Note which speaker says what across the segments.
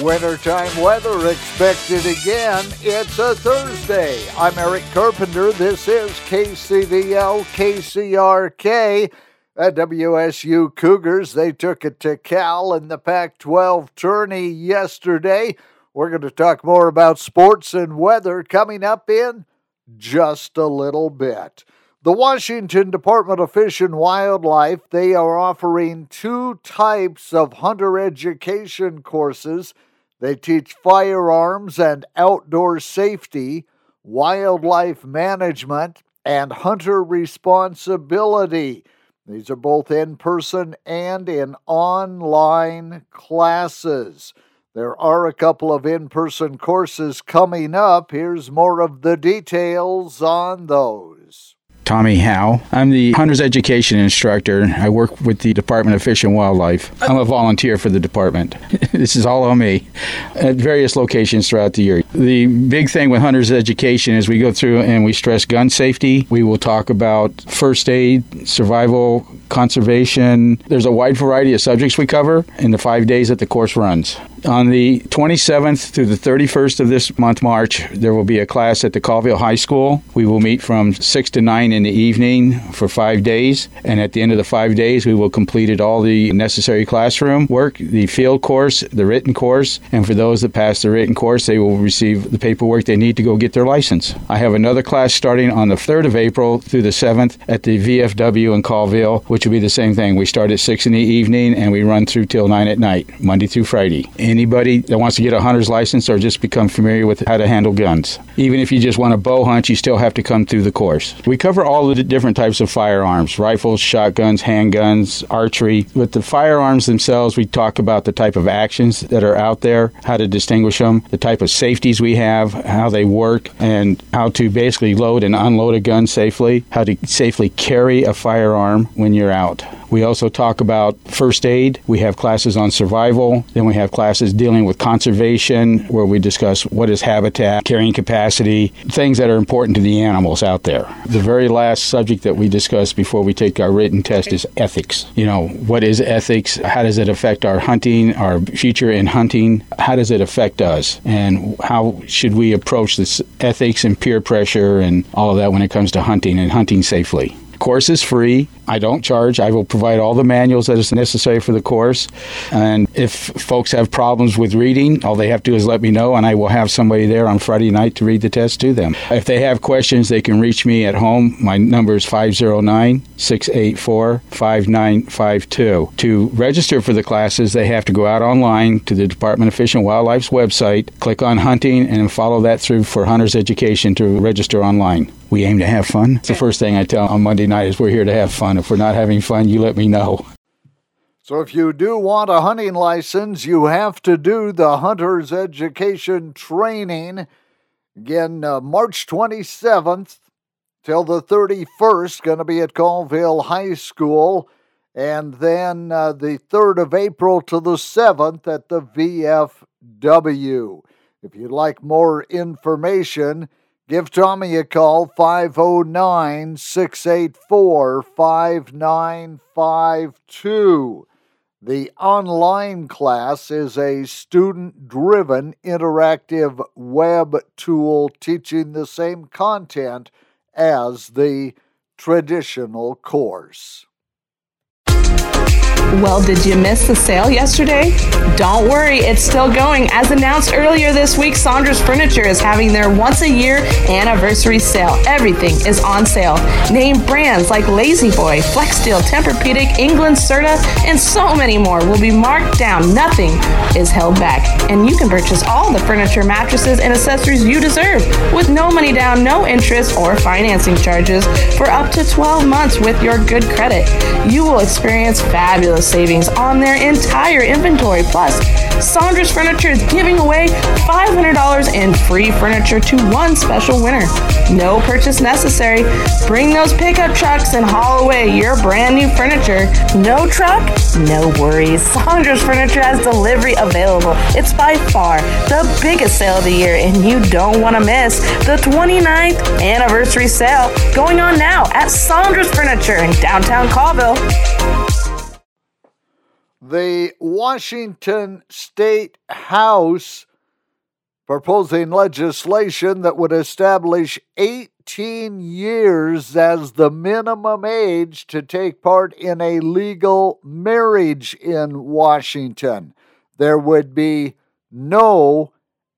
Speaker 1: Wintertime weather expected again. It's a Thursday. I'm Eric Carpenter. This is KCVL KCRK. At WSU Cougars, they took it to Cal in the Pac-12 tourney yesterday. We're going to talk more about sports and weather coming up in just a little bit. The Washington Department of Fish and Wildlife, they are offering two types of hunter education courses. They teach firearms and outdoor safety, wildlife management, and hunter responsibility. These are both in-person and in online classes. There are a couple of in-person courses coming up. Here's more of the details on those.
Speaker 2: Tommy Howe. I'm the hunter's education instructor. I work with the Department of Fish and Wildlife. I'm a volunteer for the department. This is all on me at various locations throughout the year. The big thing with hunter's education is we go through and we stress gun safety. We will talk about first aid, survival, conservation. There's a wide variety of subjects we cover in the 5 days that the course runs. On the 27th through the 31st of this month, March, there will be a class at the Colville High School. We will meet from 6 to 9 in the evening for 5 days. And at the end of the 5 days, we will complete all the necessary classroom work, the field course, the written course. And for those that pass the written course, they will receive the paperwork they need to go get their license. I have another class starting on the 3rd of April through the 7th at the VFW in Colville, which will be the same thing. We start at 6 in the evening and we run through till 9 at night, Monday through Friday. Anybody that wants to get a hunter's license or just become familiar with how to handle guns. Even if you just want to bow hunt, you still have to come through the course. We cover all the different types of firearms, rifles, shotguns, handguns, archery. With the firearms themselves, we talk about the type of actions that are out there, how to distinguish them, the type of safeties we have, how they work, and how to basically load and unload a gun safely, how to safely carry a firearm when you're out. We also talk about first aid. We have classes on survival. Then we have classes dealing with conservation, where we discuss what is habitat, carrying capacity, things that are important to the animals out there. The very last subject that we discuss before we take our written test is ethics. What is ethics? How does it affect our hunting, our future in hunting? How does it affect us? And how should we approach this ethics and peer pressure and all of that when it comes to hunting and hunting safely? Course is free. I don't charge. I will provide all the manuals that is necessary for the course. And if folks have problems with reading, all they have to do is let me know, and I will have somebody there on Friday night to read the test to them. If they have questions, they can reach me at home. My number is 509-684-5952. To register for the classes, they have to go out online to the Department of Fish and Wildlife's website, click on hunting, and follow that through for hunter's education to register online. We aim to have fun. It's the first thing I tell on Monday night is we're here to have fun. If we're not having fun, you let me know.
Speaker 1: So if you do want a hunting license, you have to do the hunter's education training. Again, March 27th till the 31st, going to be at Colville High School. And then the 3rd of April to the 7th at the VFW. If you'd like more information, give Tommy a call, 509-684-5952. The online class is a student-driven interactive web tool teaching the same content as the traditional course.
Speaker 3: Well, did you miss the sale yesterday? Don't worry, it's still going. As announced earlier this week, Saunders Furniture is having their once-a-year anniversary sale. Everything is on sale. Name brands like Lazy Boy, Flexsteel, Tempur-Pedic, England, Serta, and so many more will be marked down. Nothing is held back. And you can purchase all the furniture, mattresses, and accessories you deserve with no money down, no interest, or financing charges for up to 12 months with your good credit. You will experience fabulous savings on their entire inventory. Plus, Saunders Furniture is giving away $500 in free furniture to one special winner. No purchase necessary. Bring those pickup trucks and haul away your brand new furniture. No truck? No worries. Saunders Furniture has delivery available. It's by far the biggest sale of the year, and you don't want to miss the 29th anniversary sale going on now at Saunders Furniture in downtown Colville.
Speaker 1: The Washington State House proposing legislation that would establish 18 years as the minimum age to take part in a legal marriage in Washington. There would be no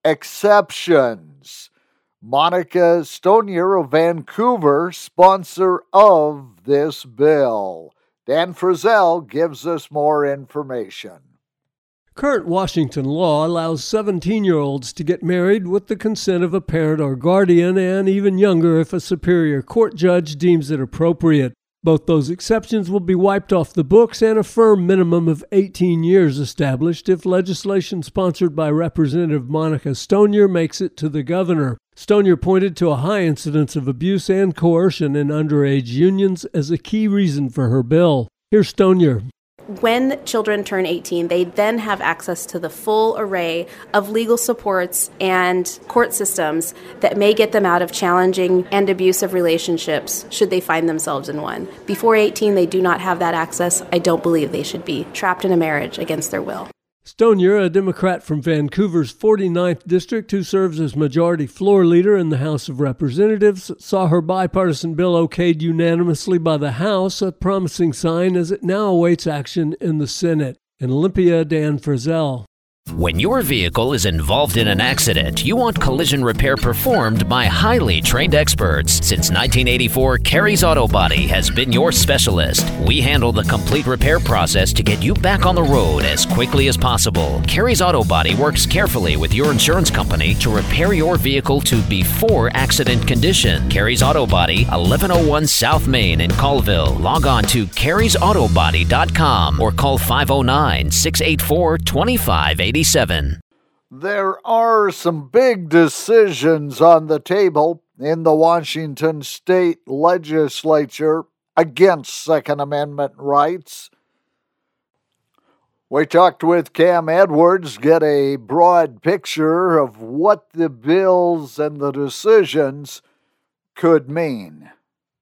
Speaker 1: exceptions. Monica Stonier of Vancouver, sponsor of this bill. Dan Frizzell gives us more information.
Speaker 4: Current Washington law allows 17-year-olds to get married with the consent of a parent or guardian, and even younger if a superior court judge deems it appropriate. Both those exceptions will be wiped off the books and a firm minimum of 18 years established if legislation sponsored by Representative Monica Stonier makes it to the governor. Stonier pointed to a high incidence of abuse and coercion in underage unions as a key reason for her bill. Here's Stonier.
Speaker 5: When children turn 18, they then have access to the full array of legal supports and court systems that may get them out of challenging and abusive relationships should they find themselves in one. Before 18, they do not have that access. I don't believe they should be trapped in a marriage against their will.
Speaker 4: Stonier, a Democrat from Vancouver's 49th District who serves as Majority Floor Leader in the House of Representatives, saw her bipartisan bill okayed unanimously by the House, a promising sign as it now awaits action in the Senate. In Olympia, Dan Frizzell.
Speaker 6: When your vehicle is involved in an accident, you want collision repair performed by highly trained experts. Since 1984, Carey's Auto Body has been your specialist. We handle the complete repair process to get you back on the road as quickly as possible. Carey's Auto Body works carefully with your insurance company to repair your vehicle to before accident condition. Carey's Auto Body, 1101 South Main in Colville. Log on to careysautobody.com or call 509-684-2587.
Speaker 1: There are some big decisions on the table in the Washington State Legislature against Second Amendment rights. We talked with Cam Edwards, get a broad picture of what the bills and the decisions could mean.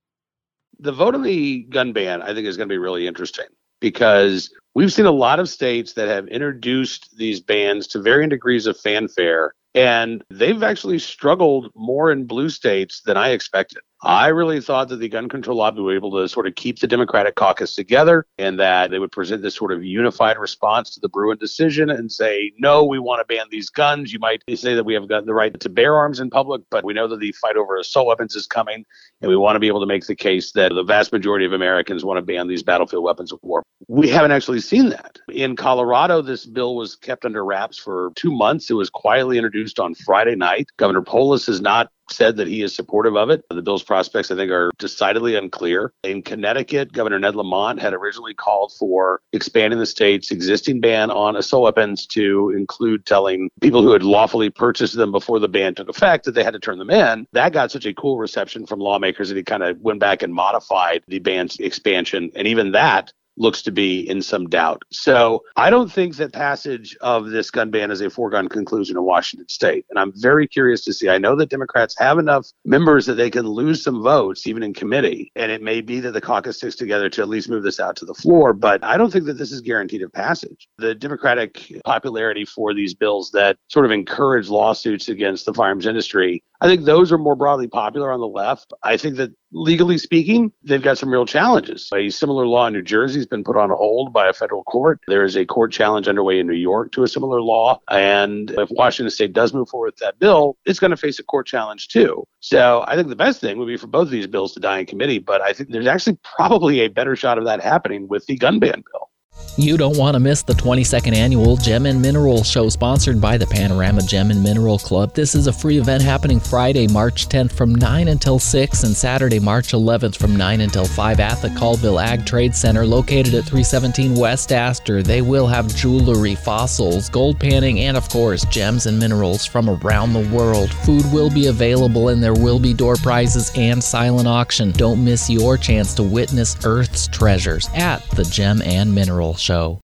Speaker 7: The vote on the gun ban, I think, is going to be really interesting because we've seen a lot of states that have introduced these bans to varying degrees of fanfare, and they've actually struggled more in blue states than I expected. I really thought that the gun control lobby would be able to sort of keep the Democratic caucus together and that they would present this sort of unified response to the Bruen decision and say, no, we want to ban these guns. You might say that we have got the right to bear arms in public, but we know that the fight over assault weapons is coming, and we want to be able to make the case that the vast majority of Americans want to ban these battlefield weapons of war. We haven't actually seen that. In Colorado, this bill was kept under wraps for 2 months. It was quietly introduced on Friday night. Governor Polis has not said that he is supportive of it. The bill's prospects, I think, are decidedly unclear. In Connecticut, Governor Ned Lamont had originally called for expanding the state's existing ban on assault weapons to include telling people who had lawfully purchased them before the ban took effect that they had to turn them in. That got such a cool reception from lawmakers that he kind of went back and modified the ban's expansion. And even that looks to be in some doubt. So I don't think that passage of this gun ban is a foregone conclusion in Washington state. And I'm very curious to see. I know that Democrats have enough members that they can lose some votes, even in committee. And it may be that the caucus sticks together to at least move this out to the floor. But I don't think that this is guaranteed of passage. The Democratic popularity for these bills that sort of encourage lawsuits against the firearms industry, I think those are more broadly popular on the left. I think that legally speaking, they've got some real challenges. A similar law in New Jersey has been put on hold by a federal court. There is a court challenge underway in New York to a similar law. And if Washington state does move forward with that bill, it's going to face a court challenge too. So I think the best thing would be for both of these bills to die in committee. But I think there's actually probably a better shot of that happening with the gun ban bill.
Speaker 8: You don't want to miss the 22nd annual Gem and Mineral Show sponsored by the Panorama Gem and Mineral Club. This is a free event happening Friday, March 10th from 9 until 6 and Saturday, March 11th from 9 until 5 at the Colville Ag Trade Center located at 317 West Astor. They will have jewelry, fossils, gold panning, and of course, gems and minerals from around the world. Food will be available and there will be door prizes and silent auction. Don't miss your chance to witness Earth's treasures at the Gem and Mineral Show.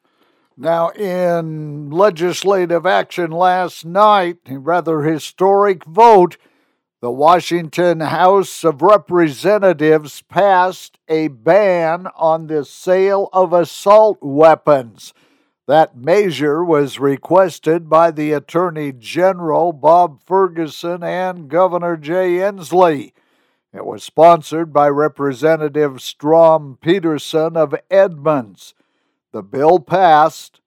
Speaker 1: Now, in legislative action last night, a rather historic vote, The Washington House of Representatives passed a ban on the sale of assault weapons. That measure was requested by the Attorney General, Bob Ferguson, and Governor Jay Inslee. It was sponsored by Representative Strom Peterson of Edmonds. The bill passed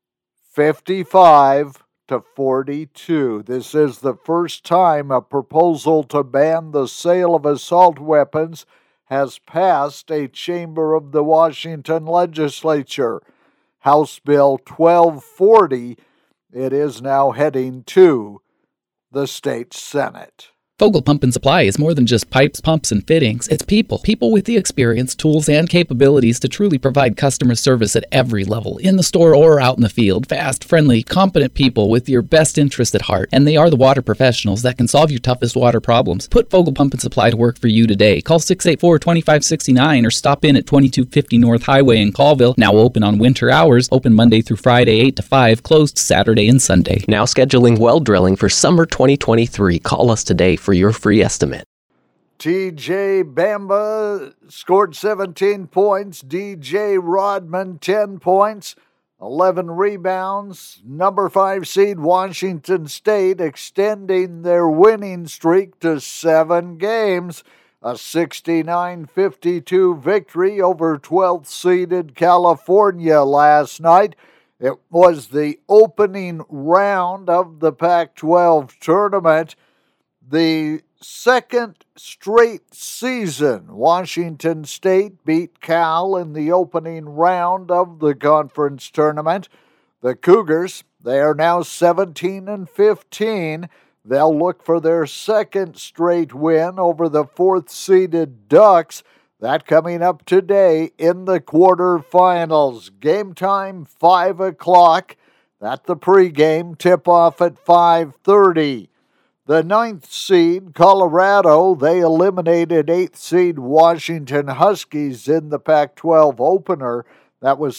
Speaker 1: 55-42. This is the first time a proposal to ban the sale of assault weapons has passed a chamber of the Washington legislature. House Bill 1240, it is now heading to the state Senate.
Speaker 8: Vogel Pump and Supply is more than just pipes, pumps, and fittings. It's people. People with the experience, tools, and capabilities to truly provide customer service at every level, in the store or out in the field. Fast, friendly, competent people with your best interest at heart. And they are the water professionals that can solve your toughest water problems. Put Vogel Pump and Supply to work for you today. Call 684-2569 or stop in at 2250 North Highway in Colville. Now open on winter hours. Open Monday through Friday, 8 to 5. Closed Saturday and Sunday.
Speaker 9: Now scheduling well drilling for summer 2023. Call us today for your free estimate.
Speaker 1: TJ Bamba scored 17 points. DJ Rodman 10 points, 11 rebounds. Number 5 seed Washington State extending their winning streak to 7 games. A 69-52 victory over 12th seeded California last night. It was the opening round of the Pac-12 tournament. The second straight season, Washington State beat Cal in the opening round of the conference tournament. The Cougars, they are now 17-15. They'll look for their second straight win over the 4th-seeded Ducks. That coming up today in the quarterfinals. Game time, 5 o'clock. That's the pregame. Tip-off at 5:30. The 9th seed, Colorado, they eliminated 8th seed Washington Huskies in the Pac-12 opener. That was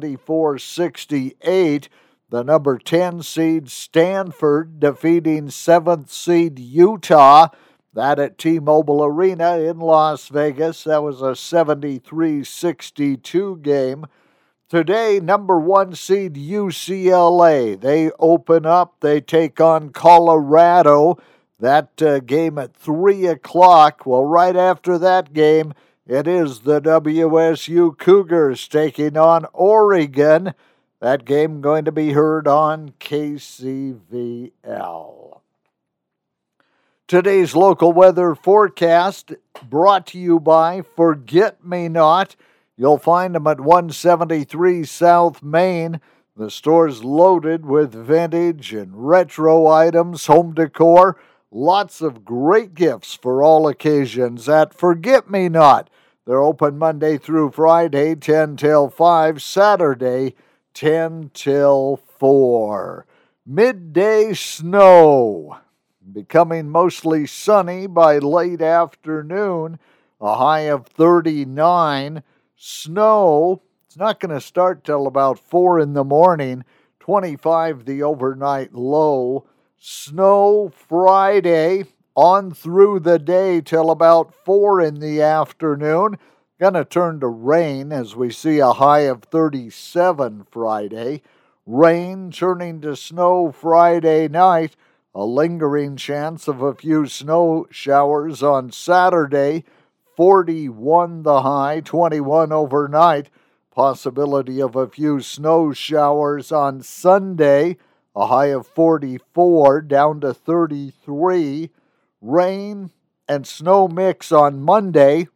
Speaker 1: 74-68. The number 10 seed, Stanford, defeating 7th seed Utah. That at T-Mobile Arena in Las Vegas. That was a 73-62 game. Today, number 1 seed UCLA, they open up, they take on Colorado. That game at 3 o'clock. Well, right after that game, it is the WSU Cougars taking on Oregon. That game going to be heard on KCVL. Today's local weather forecast brought to you by Forget Me Not. You'll find them at 173 South Main. The store's loaded with vintage and retro items, home decor, lots of great gifts for all occasions at Forget Me Not. They're open Monday through Friday, 10 till 5, Saturday, 10 till 4. Midday snow, becoming mostly sunny by late afternoon, a high of 39. Snow, it's not going to start till about 4 in the morning, 25 the overnight low. Snow Friday on through the day till about 4 in the afternoon. Going to turn to rain as we see a high of 37 Friday. Rain turning to snow Friday night. A lingering chance of a few snow showers on Saturday. 41 the high, 21 overnight. Possibility of a few snow showers on Sunday. A high of 44 down to 33. Rain and snow mix on Monday.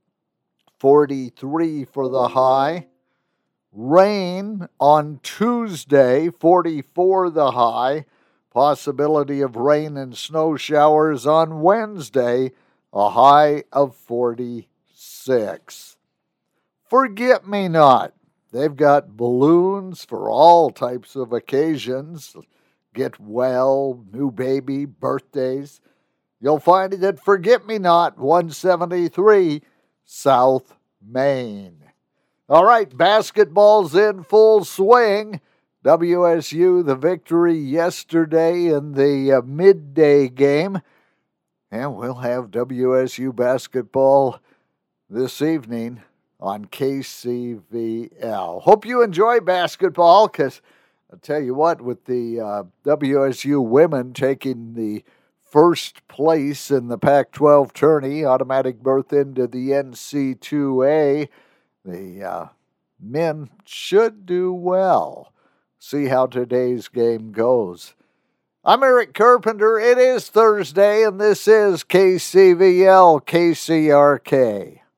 Speaker 1: 43 for the high. Rain on Tuesday. 44 the high. Possibility of rain and snow showers on Wednesday. A high of 46. Forget Me Not. They've got balloons for all types of occasions. Get well, new baby, birthdays. You'll find it at Forget Me Not, 173 South Main. All right, basketball's in full swing. WSU, the victory yesterday in the midday game. And we'll have WSU basketball this evening on KCVL. Hope you enjoy basketball, because I'll tell you what, with the WSU women taking the first place in the Pac-12 tourney, automatic berth into the NC2A, the men should do well. See how today's game goes. I'm Eric Carpenter. It is Thursday, and this is KCVL KCRK.